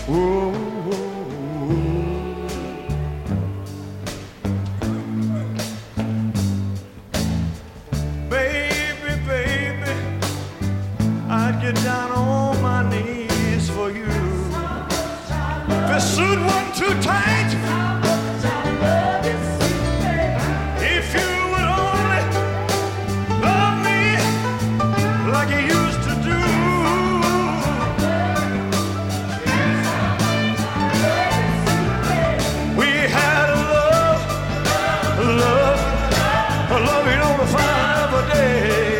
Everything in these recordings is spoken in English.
Ooh, baby, baby, I'd get down on my knees for you. If the suit wasn't too tight, if you would only love me like you used to do. We had a love you know, to find every day.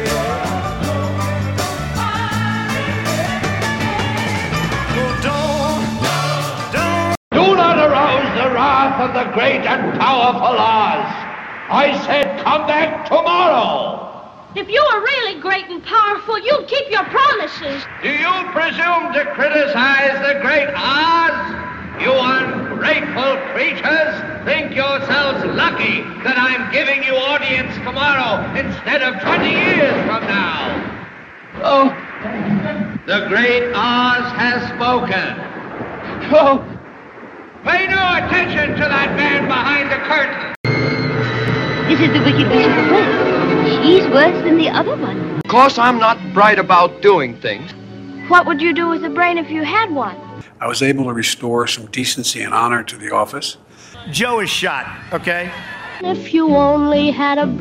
Do not arouse the wrath of the great and powerful Oz. I said come back tomorrow. If you were really great and powerful, you'd keep your promises. Do you presume to criticize the great Oz? You ungrateful creatures think yourselves lucky that I'm giving you audience tomorrow instead of 20 years from now. Oh, the great Oz has spoken. Oh, pay no attention to that man behind the curtain. This is the Wicked Witch of the West. She's worse than the other one. Of course, I'm not bright about doing things. What would you do with a brain if you had one? I was able to restore some decency and honor to the office. Joe is shot, okay? If you only had a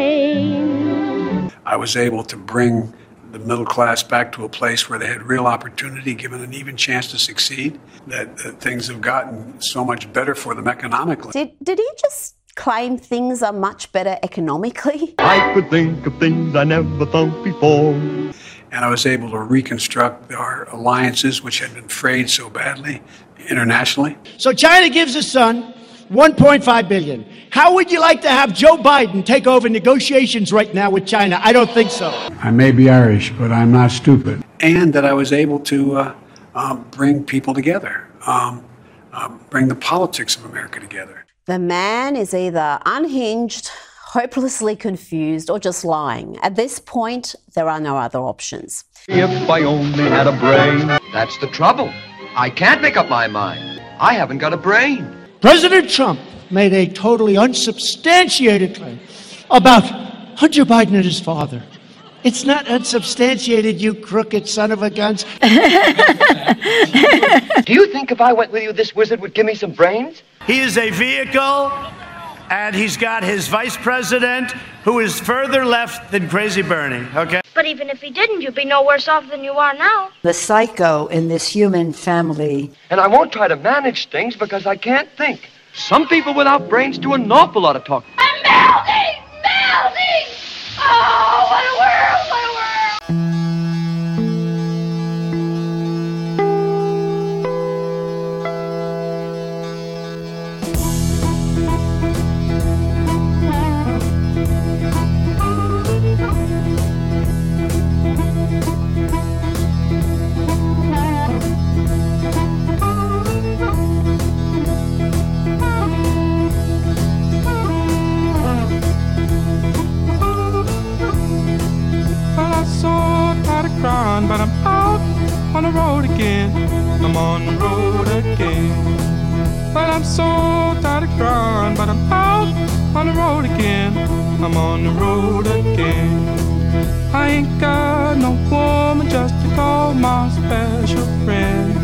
brain. I was able to bring the middle class back to a place where they had real opportunity, given an even chance to succeed, that things have gotten so much better for them economically. Did he just claim things are much better economically? I could think of things I never thought before. And I was able to reconstruct our alliances, which had been frayed so badly internationally. So China gives his son $1.5 billion. How would you like to have Joe Biden take over negotiations right now with China? I don't think so. I may be Irish, but I'm not stupid. And that I was able to bring people together, bring the politics of America together. The man is either unhinged, hopelessly confused, or just lying. At this point, there are no other options. If I only had a brain. That's the trouble. I can't make up my mind. I haven't got a brain. President Trump made a totally unsubstantiated claim about Hunter Biden and his father. It's not unsubstantiated, you crooked son of a gun. Do you think if I went with you, this wizard would give me some brains? He is a vehicle, and he's got his vice president, who is further left than Crazy Bernie, okay? But even if he didn't, you'd be no worse off than you are now. The psycho in this human family. And I won't try to manage things because I can't think. Some people without brains do an awful lot of talking. I'm melting! Melting! Oh, what a world! What a world! But I'm out on the road again. I'm on the road again. Well, I'm so tired of crying, but I'm out on the road again. I'm on the road again. I ain't got no woman just to call my special friend.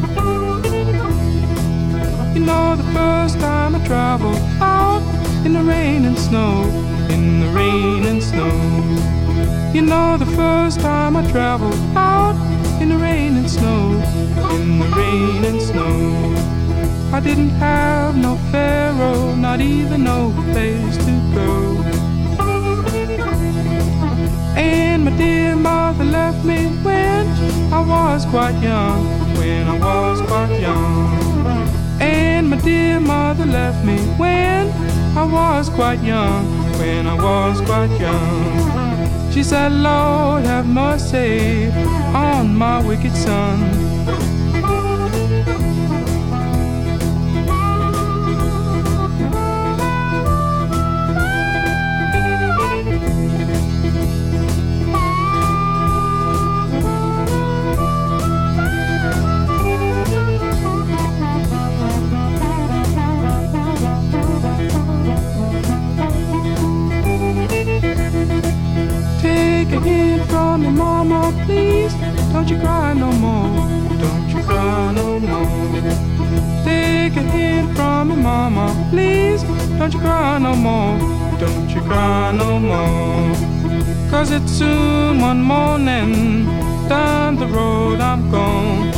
You know, the first time I traveled out in the rain and snow, in the rain and snow. You know, the first time I traveled out in the rain and snow, in the rain and snow. I didn't have no pharaoh, not even no place to go. And my dear mother left me when I was quite young, when I was quite young. And my dear mother left me when I was quite young, when I was quite young. She said, Lord, have mercy on my wicked son. don't you cry no more, don't you cry no more. Take a hint from me, mama, please, don't you cry no more, don't you cry no more. 'Cause it's soon one morning, down the road I'm gone.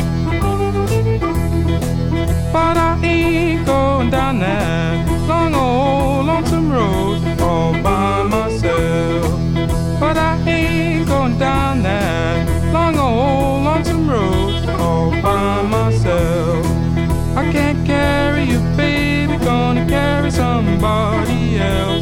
But I ain't going down that long old lonesome road all by myself. But I ain't going down that long old lonesome road all by myself. I can't carry you, baby, gonna carry somebody else.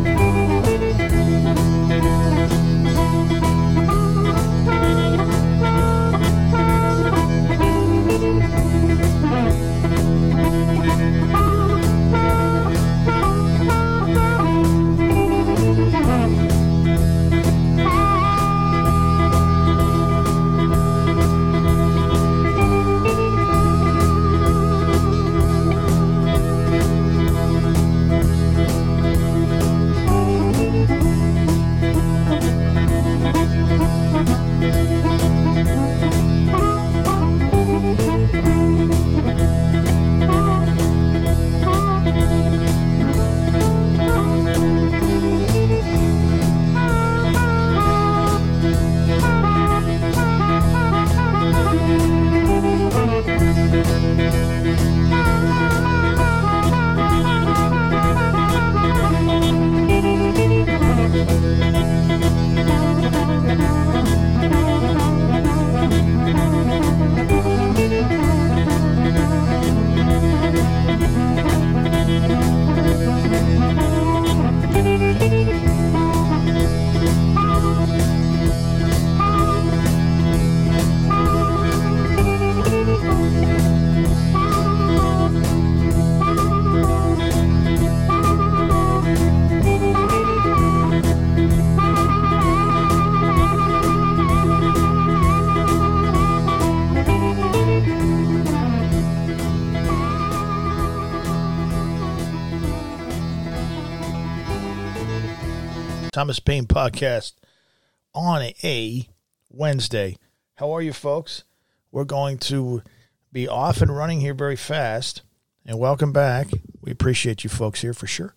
Thomas Paine podcast on a Wednesday. How are you, folks? We're going to be off and running here very fast, and welcome back. We appreciate you folks here for sure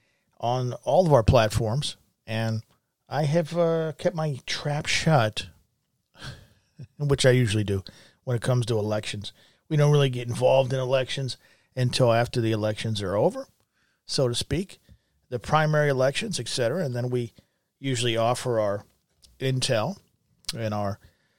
on all of our platforms, and I have kept my trap shut, which I usually do when it comes to elections. We don't really get involved in elections until after the elections are over, so to speak. The primary elections, etc., and then we usually offer our intel and our,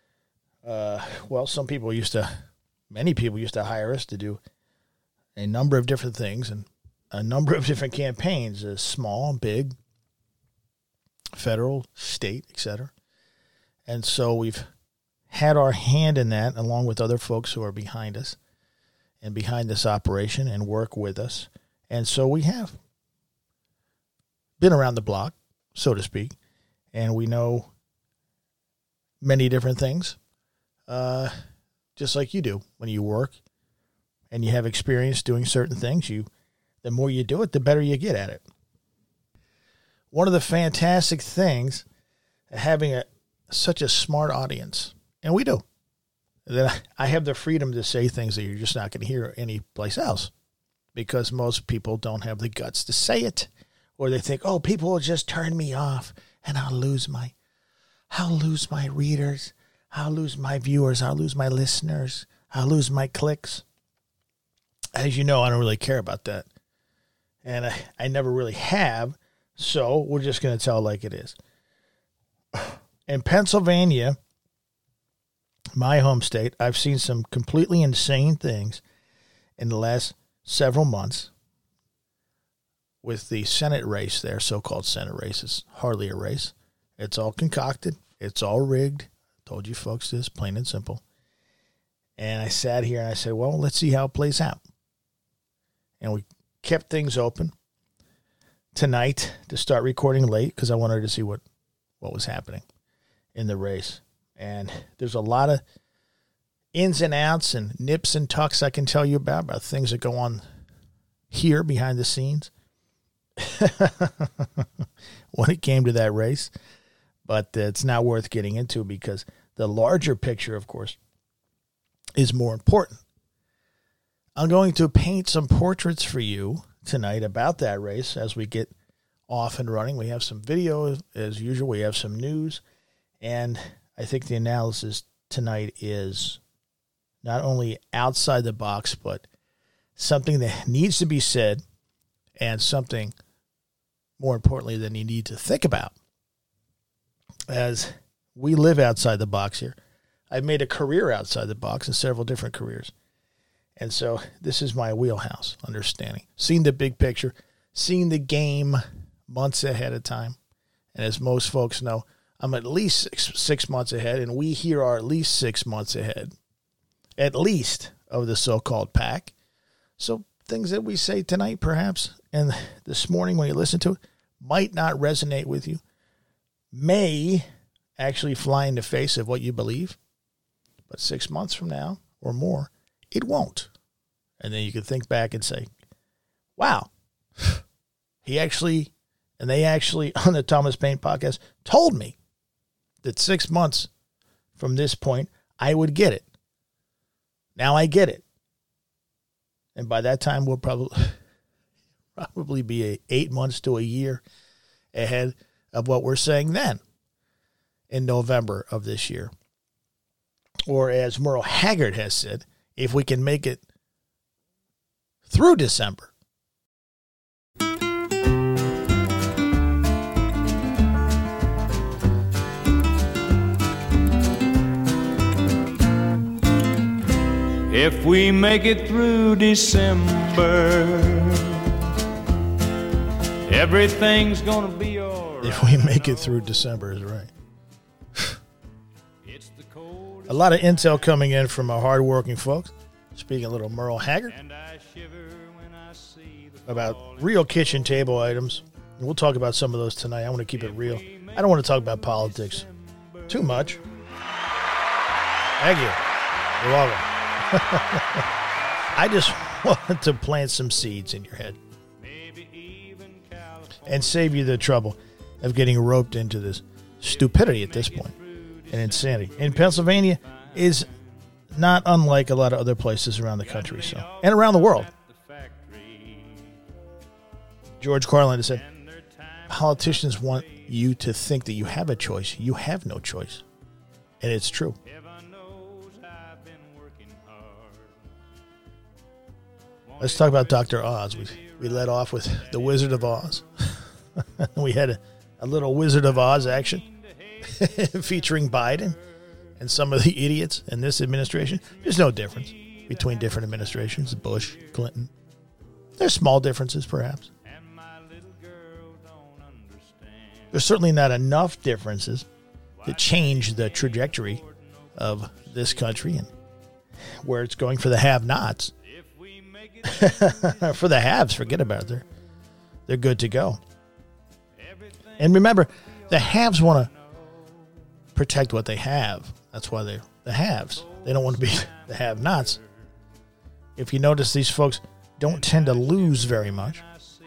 many people used to hire us to do a number of different things and a number of different campaigns, small, big, federal, state, etc. And so we've had our hand in that along with other folks who are behind us and behind this operation and work with us. And so we have been around the block, so to speak, and we know many different things, just like you do when you work and you have experience doing certain things. The more you do it, the better you get at it. One of the fantastic things having such a smart audience, and we do, that I have the freedom to say things that you're just not going to hear anyplace else, because most people don't have the guts to say it. Or they think, oh, people will just turn me off and I'll lose my readers, I'll lose my viewers, I'll lose my listeners, I'll lose my clicks. As you know, I don't really care about that. And I never really have, so we're just going to tell it like it is. In Pennsylvania, my home state, I've seen some completely insane things in the last several months. With the Senate race there, so-called Senate race, it's hardly a race. It's all concocted. It's all rigged. I told you folks this, plain and simple. And I sat here and I said, well, let's see how it plays out. And we kept things open tonight to start recording late because I wanted to see what was happening in the race. And there's a lot of ins and outs and nips and tucks I can tell you about things that go on here behind the scenes. when it came to that race, but it's not worth getting into because the larger picture, of course, is more important. I'm going to paint some portraits for you tonight about that race as we get off and running. We have some video as usual. We have some news. And I think the analysis tonight is not only outside the box, but something that needs to be said and something, more importantly, that you need to think about. As we live outside the box here, I've made a career outside the box in several different careers. And so this is my wheelhouse, understanding. Seeing the big picture, seeing the game months ahead of time. And as most folks know, I'm at least six months ahead, and we here are at least 6 months ahead, at least, of the so-called pack. So things that we say tonight, perhaps, and this morning when you listen to it, might not resonate with you, may actually fly in the face of what you believe. But 6 months from now or more, it won't. And then you can think back and say, wow, they actually on the Thomas Paine podcast told me that 6 months from this point, I would get it. Now I get it. And by that time, we'll probably be 8 months to a year ahead of what we're saying then in November of this year. Or as Merle Haggard has said, if we can make it through December. If we make it through December, everything's gonna be all right. If we make it through December is right. A lot of intel coming in from our hardworking folks. Speaking a little Merle Haggard about real kitchen table items. And we'll talk about some of those tonight. I want to keep it real. I don't want to talk about politics too much. Thank you. You're welcome. I just want to plant some seeds in your head and save you the trouble of getting roped into this stupidity at this point and insanity. And Pennsylvania is not unlike a lot of other places around the country, and around the world. George Carlin has said, politicians want you to think that you have a choice. You have no choice. And it's true. Let's talk about Dr. Oz. We led off with the Wizard of Oz. We had a little Wizard of Oz action featuring Biden and some of the idiots in this administration. There's no difference between different administrations, Bush, Clinton. There's small differences, perhaps. There's certainly not enough differences to change the trajectory of this country and where it's going for the have-nots. For the haves, forget about it. They're good to go. And remember, the haves want to protect what they have. That's why they're the haves. They don't want to be the have-nots. If you notice, these folks don't tend to lose very much.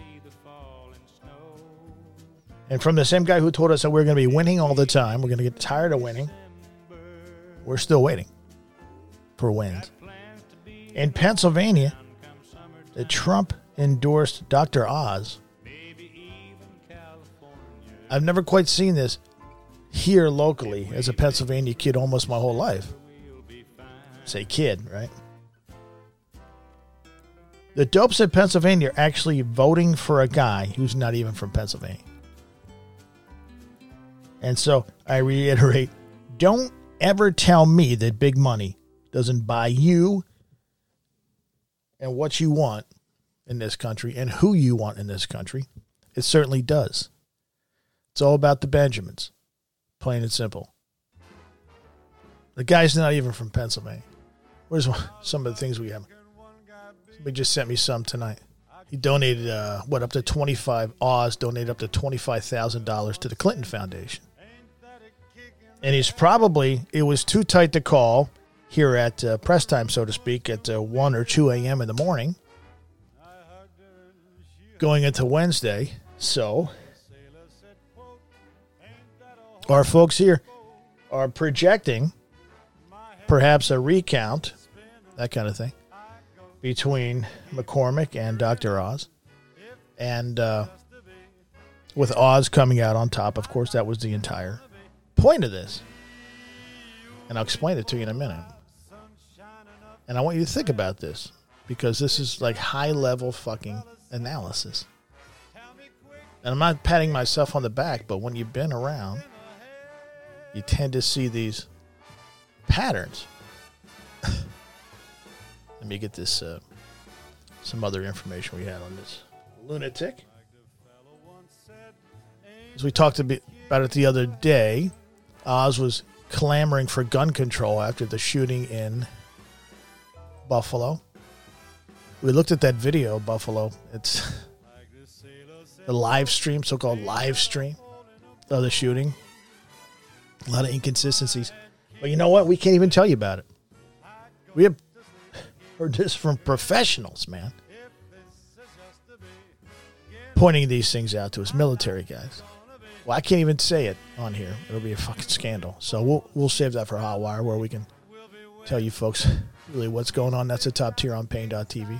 And from the same guy who told us that we're going to be winning all the time, we're going to get tired of winning, we're still waiting for wins. In Pennsylvania, the Trump-endorsed Dr. Oz. I've never quite seen this here locally as a Pennsylvania kid almost my whole life. Say kid, right? The dopes in Pennsylvania are actually voting for a guy who's not even from Pennsylvania. And so I reiterate, don't ever tell me that big money doesn't buy you and what you want in this country and who you want in this country. It certainly does. It's all about the Benjamins, plain and simple. The guy's not even from Pennsylvania. Where's some of the things we have? Somebody just sent me some tonight. He donated, up to 25, Oz donated up to $25,000 to the Clinton Foundation. And it was too tight to call here at press time, so to speak, at 1 or 2 a.m. in the morning, going into Wednesday. So our folks here are projecting perhaps a recount, that kind of thing, between McCormick and Dr. Oz. And with Oz coming out on top, of course, that was the entire point of this. And I'll explain it to you in a minute. And I want you to think about this, because this is like high-level fucking analysis. And I'm not patting myself on the back, but when you've been around, you tend to see these patterns. Let me get this, some other information we had on this lunatic. As we talked about it the other day, Oz was clamoring for gun control after the shooting in Buffalo. We looked at that video, Buffalo. It's the live stream, so-called live stream of the shooting. A lot of inconsistencies. But you know what? We can't even tell you about it. We have heard this from professionals, man, pointing these things out to us, military guys. Well, I can't even say it on here. It'll be a fucking scandal. So we'll save that for Hot Wire, where we can tell you folks really what's going on. That's the top tier on Pain.tv.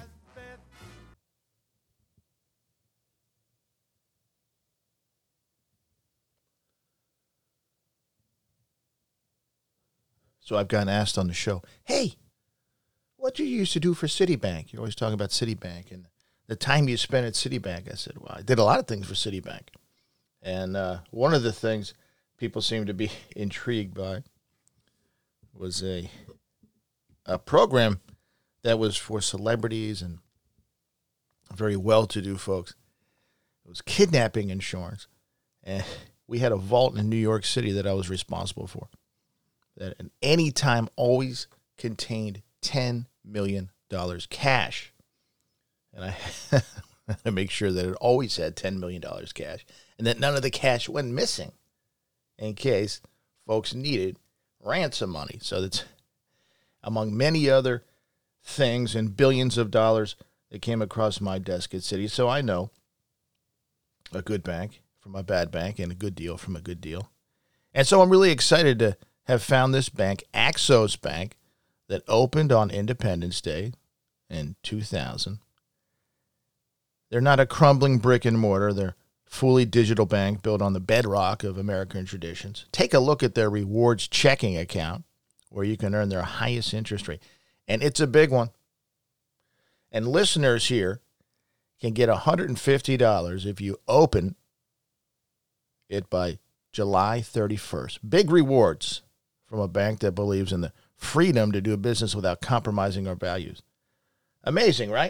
So I've gotten asked on the show, hey, what do you used to do for Citibank? You're always talking about Citibank and the time you spent at Citibank. I said, well, I did a lot of things for Citibank. And one of the things people seem to be intrigued by was a program that was for celebrities and very well-to-do folks. It was kidnapping insurance. And we had a vault in New York City that I was responsible for, that at any time always contained $10 million cash. And I had to make sure that it always had $10 million cash and that none of the cash went missing in case folks needed ransom money. So that's among many other things and billions of dollars that came across my desk at Citi. So I know a good bank from a bad bank and a good deal from a good deal. And so I'm really excited to have found this bank, Axos Bank, that opened on Independence Day in 2000. They're not a crumbling brick and mortar. They're a fully digital bank built on the bedrock of American traditions. Take a look at their rewards checking account, where you can earn their highest interest rate. And it's a big one. And listeners here can get $150 if you open it by July 31st. Big rewards from a bank that believes in the freedom to do business without compromising our values. Amazing, right?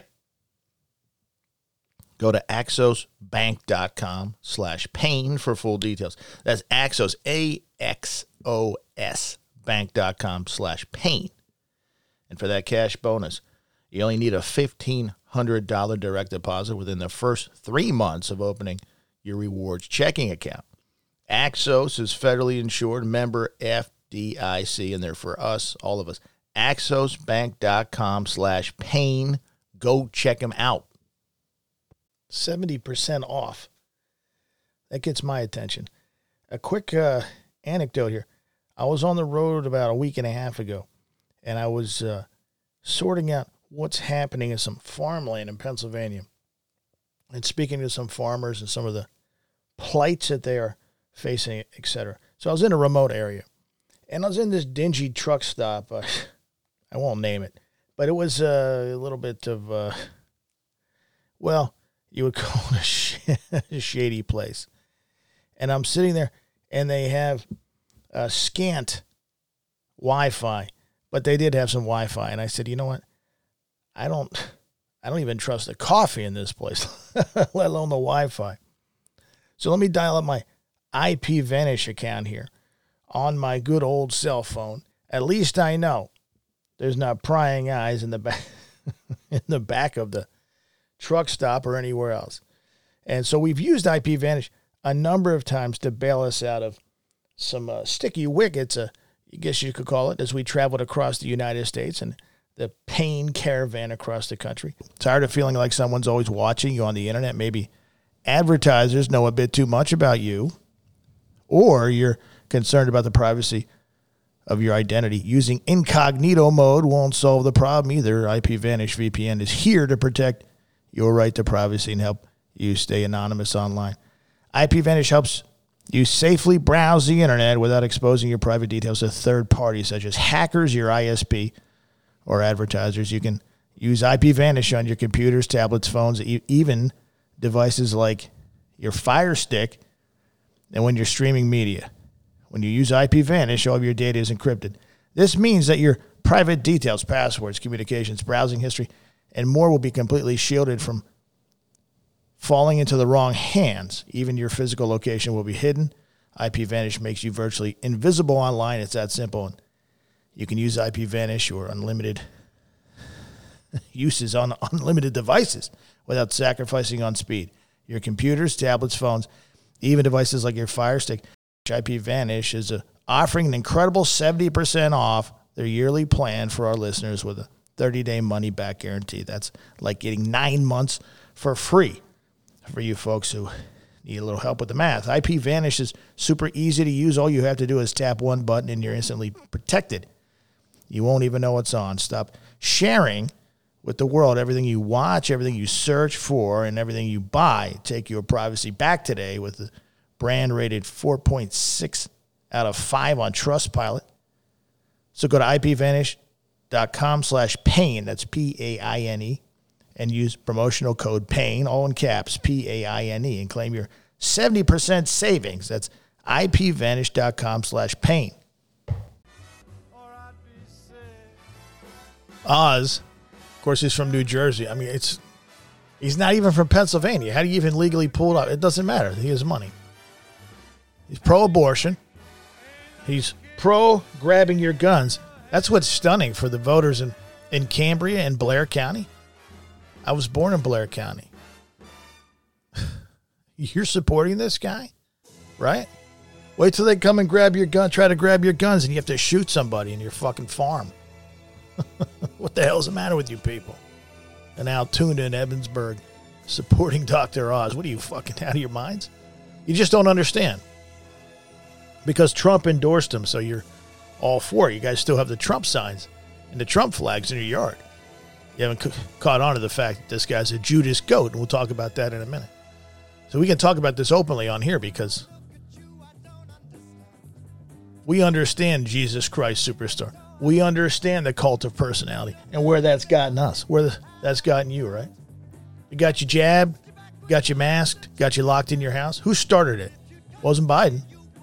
Go to axosbank.com/pain for full details. That's Axos, AXOS, bank.com/pain. And for that cash bonus, you only need a $1,500 direct deposit within the first 3 months of opening your rewards checking account. Axos is federally insured, member FDIC, and they're for us, all of us. axosbank.com/pain. Go check them out. 70% off. That gets my attention. A quick anecdote here. I was on the road about a week and a half ago, and I was sorting out what's happening in some farmland in Pennsylvania and speaking to some farmers and some of the plights that they are facing, etc. So I was in a remote area, and I was in this dingy truck stop. I won't name it, but it was a little bit of, you would call it a shady place. And I'm sitting there, and they have scant Wi-Fi, but they did have some Wi-Fi. And I said, you know what? I don't even trust the coffee in this place, let alone the Wi-Fi. So let me dial up my IPVanish account here on my good old cell phone. At least I know there's not prying eyes in the back in the back of the truck stop or anywhere else. And so we've used IPVanish a number of times to bail us out of some sticky wickets, I guess you could call it, as we traveled across the United States and the pain caravan across the country. Tired of feeling like someone's always watching you on the internet? Maybe advertisers know a bit too much about you, or you're concerned about the privacy of your identity. Using incognito mode won't solve the problem either. IPVanish VPN is here to protect your right to privacy and help you stay anonymous online. IPVanish helps you safely browse the internet without exposing your private details to third parties such as hackers, your ISP, or advertisers. You can use IPVanish on your computers, tablets, phones, even devices like your Fire Stick, and when you're streaming media. When you use IPVanish, all of your data is encrypted. This means that your private details, passwords, communications, browsing history, and more will be completely shielded from falling into the wrong hands. Even your physical location will be hidden. IPVanish makes you virtually invisible online. It's that simple. And you can use IPVanish or unlimited uses on unlimited devices without sacrificing on speed. Your computers, tablets, phones, even devices like your Fire Stick. IPVanish is offering an incredible 70% off their yearly plan for our listeners with a 30-day money-back guarantee. That's like getting 9 months for free for you folks who need a little help with the math. IPVanish is super easy to use. All you have to do is tap one button and you're instantly protected. You won't even know it's on. Stop sharing with the world everything you watch, everything you search for, and everything you buy. Take your privacy back today with the brand rated 4.6 out of 5 on Trustpilot. So go to IPVanish.com/pain. That's PAINE. And use promotional code PAIN, all in caps, PAINE, and claim your 70% savings. That's IPVanish.com/pain. Oz, of course, he's from New Jersey. I mean, he's not even from Pennsylvania. How do you even legally pull it up? It doesn't matter. He has money. He's pro-abortion. He's pro-grabbing your guns. That's what's stunning for the voters in Cambria and Blair County. I was born in Blair County. You're supporting this guy, right? Wait till they come and grab your gun, try to grab your guns, and you have to shoot somebody in your fucking farm. What the hell's the matter with you people? And Altoona and Evansburg supporting Dr. Oz. What are you, fucking out of your minds? You just don't understand. Because Trump endorsed him, so you're all for it. You guys still have the Trump signs and the Trump flags in your yard. You haven't caught on to the fact that this guy's a Judas goat, and we'll talk about that in a minute. So we can talk about this openly on here because we understand Jesus Christ Superstar. We understand the cult of personality and where that's gotten us, that's gotten you, right? We got you jabbed, got you masked, got you locked in your house. Who started it? Wasn't Biden.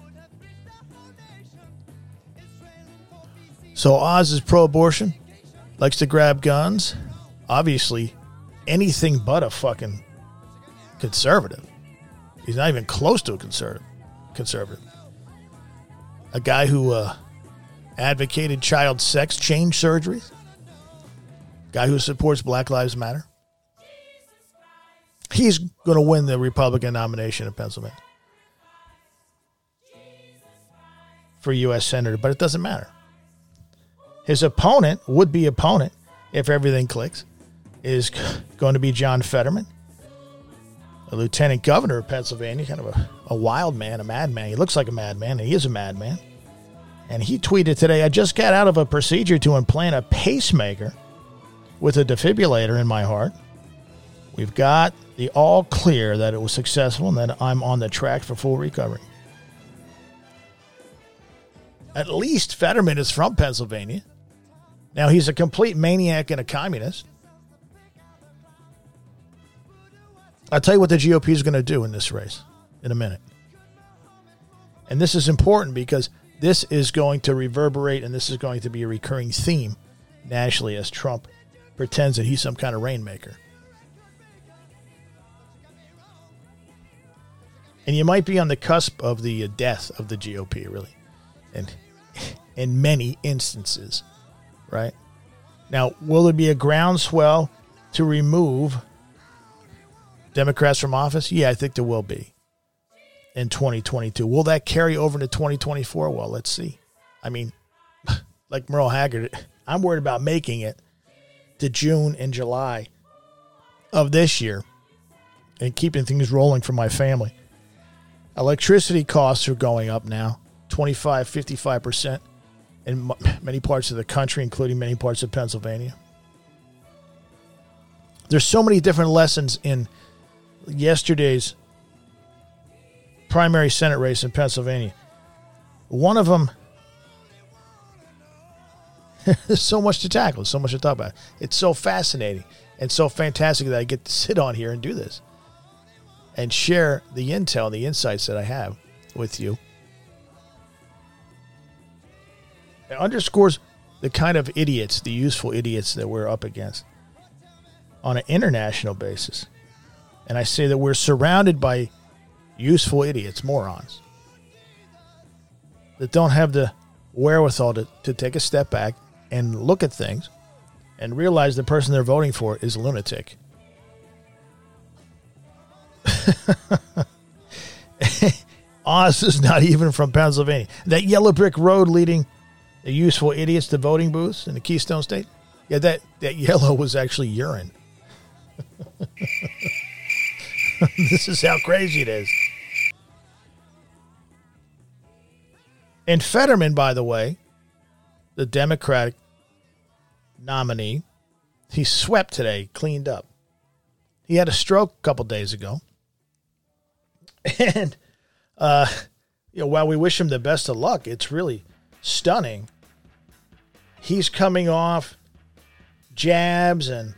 So Oz is pro-abortion, likes to grab guns. Obviously, anything but a fucking conservative. He's not even close to a conservative. A guy who advocated child sex change surgeries. Guy who supports Black Lives Matter. He's going to win the Republican nomination in Pennsylvania for U.S. Senator, but it doesn't matter. His opponent, would-be opponent, if everything clicks, is going to be John Fetterman, a lieutenant governor of Pennsylvania, kind of a wild man, a madman. He looks like a madman, and he is a madman. And he tweeted today, I just got out of a procedure to implant a pacemaker with a defibrillator in my heart. We've got the all clear that it was successful and that I'm on the track for full recovery. At least Fetterman is from Pennsylvania. Now, he's a complete maniac and a communist. I'll tell you what the GOP is going to do in this race in a minute. And this is important because this is going to reverberate and this is going to be a recurring theme nationally as Trump pretends that he's some kind of rainmaker. And you might be on the cusp of the death of the GOP, really. And in many instances, right? Now, will there be a groundswell to remove Democrats from office? Yeah, I think there will be in 2022. Will that carry over to 2024? Well, let's see. I mean, like Merle Haggard, I'm worried about making it to June and July of this year and keeping things rolling for my family. Electricity costs are going up now, 25, 55%. in many parts of the country, including many parts of Pennsylvania. There's so many different lessons in yesterday's primary Senate race in Pennsylvania. One of them, there's so much to tackle, so much to talk about. It's so fascinating and so fantastic that I get to sit on here and do this and share the intel and the insights that I have with you. It underscores the kind of idiots, the useful idiots that we're up against on an international basis. And I say that we're surrounded by useful idiots, morons, that don't have the wherewithal to take a step back and look at things and realize the person they're voting for is a lunatic. Oz is not even from Pennsylvania. That yellow brick road leading the useful idiots to voting booths in the Keystone State, yeah, that yellow was actually urine. This is how crazy it is. And Fetterman, by the way, the Democratic nominee, he swept today, cleaned up. He had a stroke a couple days ago. And, while we wish him the best of luck, it's really stunning. He's coming off jabs and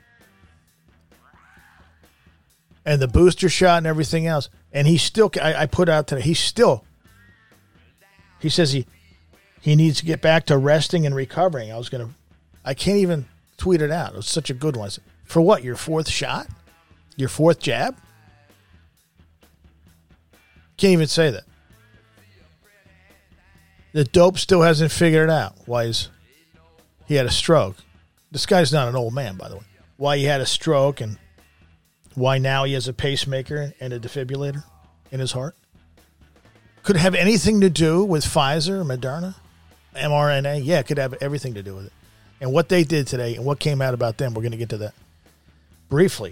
the booster shot and everything else. And he still, I put out today, he says he needs to get back to resting and recovering. I can't even tweet it out. It was such a good one. For what, your fourth shot? Your fourth jab? Can't even say that. The dope still hasn't figured it out. Why he had a stroke. This guy's not an old man, by the way. Why he had a stroke and why now he has a pacemaker and a defibrillator in his heart. Could it have anything to do with Pfizer, Moderna, mRNA? Yeah, it could have everything to do with it. And what they did today and what came out about them, we're going to get to that briefly.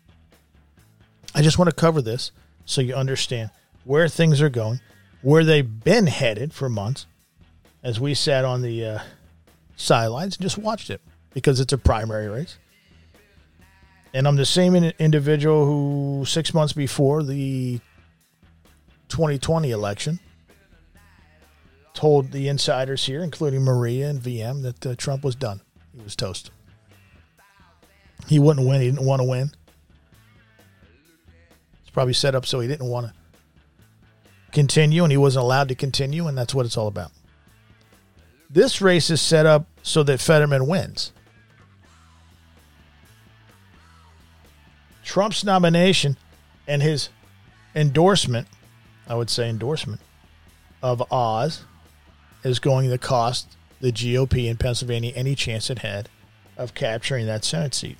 I just want to cover this so you understand where things are going, where they've been headed for months, as we sat on the sidelines and just watched it because it's a primary race. And I'm the same individual who 6 months before the 2020 election told the insiders here, including Maria and VM, that Trump was done. He was toast. He wouldn't win. He didn't want to win. It's probably set up so he didn't want to continue, and he wasn't allowed to continue, and that's what it's all about. This race is set up so that Fetterman wins. Trump's nomination and his endorsement, I would say endorsement, of Oz is going to cost the GOP in Pennsylvania any chance it had of capturing that Senate seat.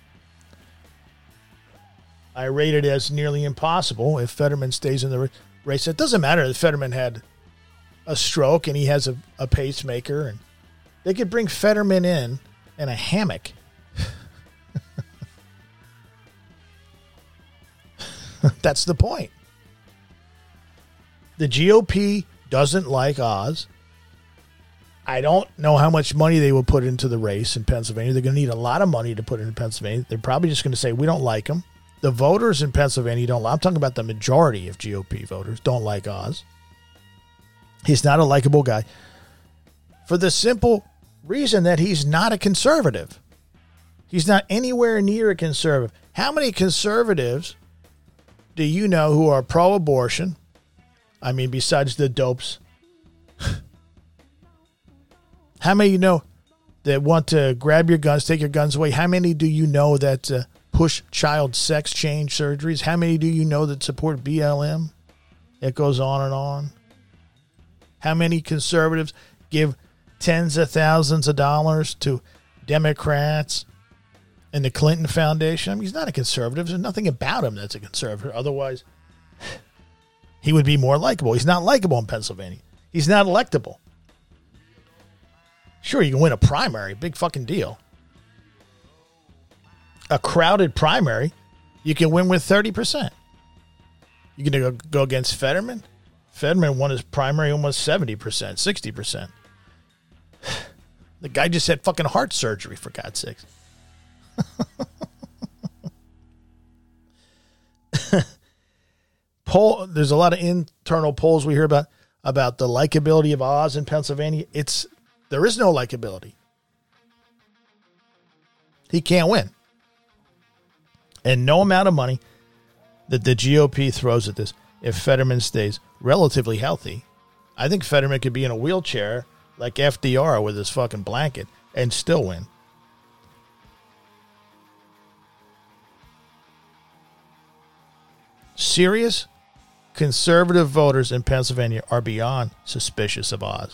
I rate it as nearly impossible if Fetterman stays in the race. It doesn't matter if Fetterman had a stroke and he has a pacemaker, and they could bring Fetterman in a hammock. That's the point. The GOP doesn't like Oz. I don't know how much money they will put into the race in Pennsylvania. They're going to need a lot of money to put into Pennsylvania. They're probably just going to say, we don't like him. The voters in Pennsylvania don't like. I'm talking about the majority of GOP voters don't like Oz. He's not a likable guy for the simple reason that he's not a conservative. He's not anywhere near a conservative. How many conservatives do you know who are pro-abortion? I mean, besides the dopes. How many you know that want to grab your guns, take your guns away? How many do you know that push child sex change surgeries? How many do you know that support BLM? It goes on and on. How many conservatives give tens of thousands of dollars to Democrats and the Clinton Foundation? I mean, he's not a conservative. There's nothing about him that's a conservative. Otherwise, he would be more likable. He's not likable in Pennsylvania. He's not electable. Sure, you can win a primary. Big fucking deal. A crowded primary, you can win with 30%. You can go against Fetterman. Fetterman won his primary almost 70%, 60%. The guy just had fucking heart surgery, for God's sakes. There's a lot of internal polls we hear about the likability of Oz in Pennsylvania. There is no likability. He can't win. And no amount of money that the GOP throws at this, if Fetterman stays relatively healthy, I think Fetterman could be in a wheelchair like FDR with his fucking blanket and still win. Serious conservative voters in Pennsylvania are beyond suspicious of Oz.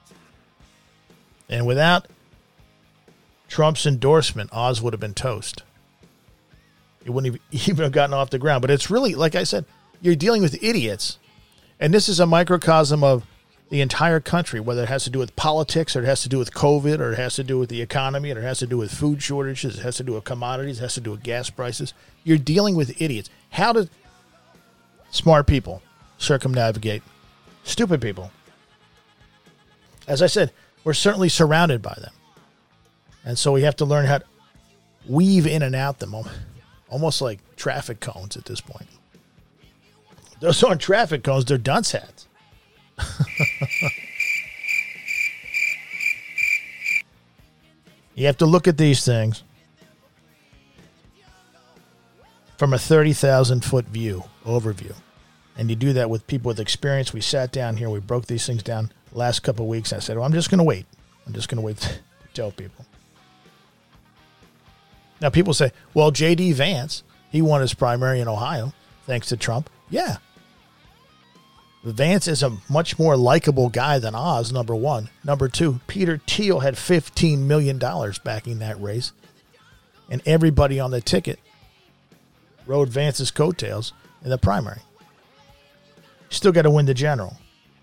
And without Trump's endorsement, Oz would have been toast. It wouldn't even have gotten off the ground. But it's really, like I said, you're dealing with idiots. And this is a microcosm of the entire country, whether it has to do with politics, or it has to do with COVID, or it has to do with the economy, or it has to do with food shortages, it has to do with commodities, it has to do with gas prices. You're dealing with idiots. How do smart people circumnavigate stupid people? As I said, we're certainly surrounded by them. And so we have to learn how to weave in and out them, almost like traffic cones at this point. Those aren't traffic cones, they're dunce hats. You have to look at these things from a 30,000-foot overview. And you do that with people with experience. We sat down here, we broke these things down the last couple of weeks. And I said, well, I'm just going to wait. To tell people. Now, people say, well, J.D. Vance, he won his primary in Ohio, thanks to Trump. Yeah. Vance is a much more likable guy than Oz, number one. Number two, Peter Thiel had $15 million backing that race. And everybody on the ticket rode Vance's coattails in the primary. Still got to win the general.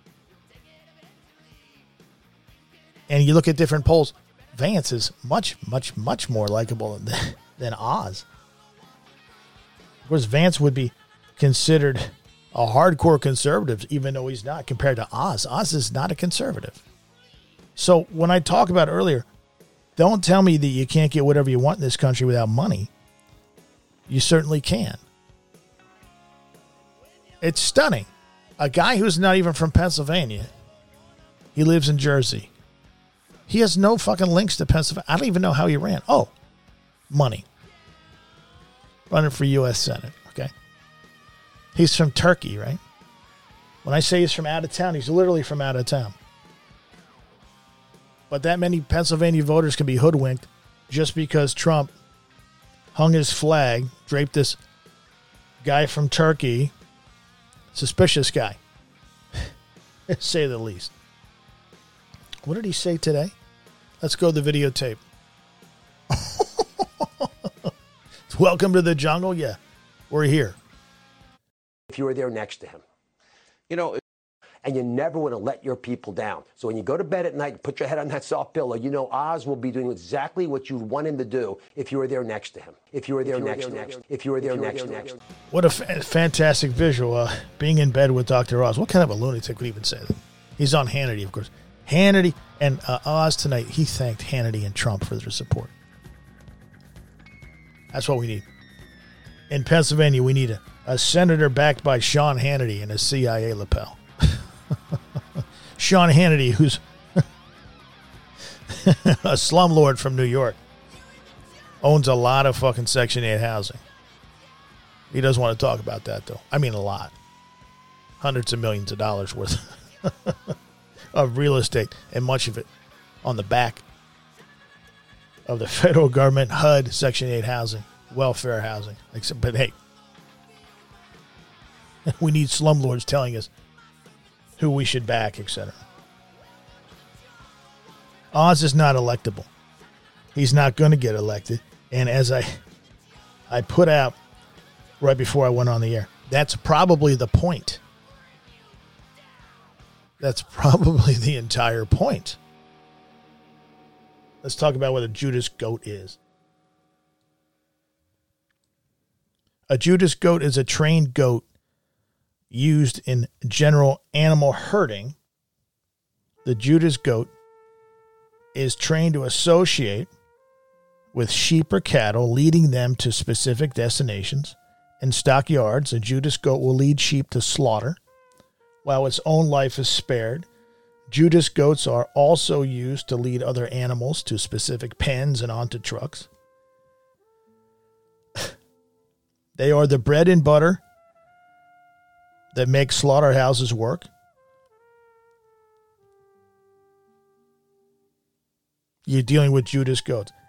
And you look at different polls, Vance is much, much, much more likable than Oz. Of course, Vance would be considered a hardcore conservative, even though he's not, compared to Oz. Oz is not a conservative. So when I talk about earlier, don't tell me that you can't get whatever you want in this country without money. You certainly can. It's stunning. A guy who's not even from Pennsylvania, he lives in Jersey. He has no fucking links to Pennsylvania. I don't even know how he ran. Oh, money. Running for U.S. Senate, okay? He's from Turkey, right? When I say he's from out of town, he's literally from out of town. But that many Pennsylvania voters can be hoodwinked just because Trump hung his flag, draped this guy from Turkey, suspicious guy, say the least. What did he say today? Let's go to the videotape. Welcome to the jungle. Yeah, we're here. If you were there next to him, and you never want to let your people down. So when you go to bed at night, put your head on that soft pillow, Oz will be doing exactly what you want him to do if you were there next to him. If you were there next. What a fantastic visual, being in bed with Dr. Oz. What kind of a lunatic would even say that? He's on Hannity, of course. Hannity and Oz tonight, he thanked Hannity and Trump for their support. That's what we need. In Pennsylvania, we need a senator backed by Sean Hannity and a CIA lapel. Sean Hannity, who's a slumlord from New York, owns a lot of fucking Section 8 housing. He doesn't want to talk about that, though. I mean, a lot. Hundreds of millions of dollars worth of real estate, and much of it on the back of the federal government, HUD, Section 8 housing, welfare housing. But hey, we need slumlords telling us who we should back, etc. Oz is not electable. He's not going to get elected. And as I put out right before I went on the air, that's probably the point. That's probably the entire point. Let's talk about what a Judas goat is. A Judas goat is a trained goat used in general animal herding. The Judas goat is trained to associate with sheep or cattle, leading them to specific destinations. In stockyards, a Judas goat will lead sheep to slaughter, while its own life is spared. Judas goats are also used to lead other animals to specific pens and onto trucks. They are the bread and butter that make slaughterhouses work. You're dealing with Judas goats.